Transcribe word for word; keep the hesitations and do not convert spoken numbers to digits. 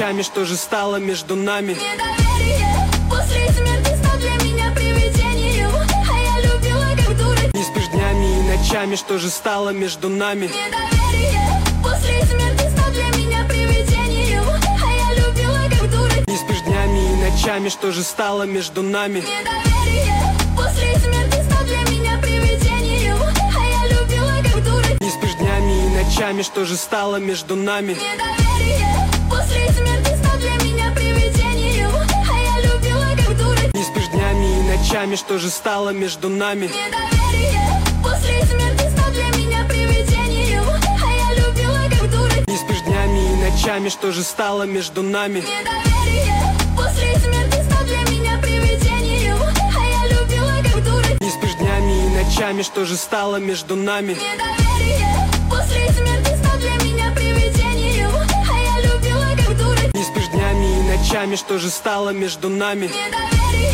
ночами, что же стало между нами? Недоверие после смерти стал для меня привидением, а я любила как дура. Не спишь днями и ночами, что же стало между нами? Недоверие после смерти стал для меня привидением, а я любила как дура. Не спишь днями и ночами, что же стало между нами? Недоверие после смерти стал для меня привидением, а я любила как дура. Не спишь днями и ночами, что же стало между нами? Недоверие после смерти стал для меня привидением, а я любила как дура. Не спишь днями и ночами, что же стало между нами? Недоверие после смерти стал для меня привидением, а я любила как дура. Не спишь днями и ночами, что же стало между нами? Недоверие после смерти стал для меня привидением, а я любила как дура. Не спишь днями и ночами, что же стало между нами? Недоверие после смерти стал для меня привидением, а я любила как дура. Не спишь днями и ночами, что же стало между нами? Недоверие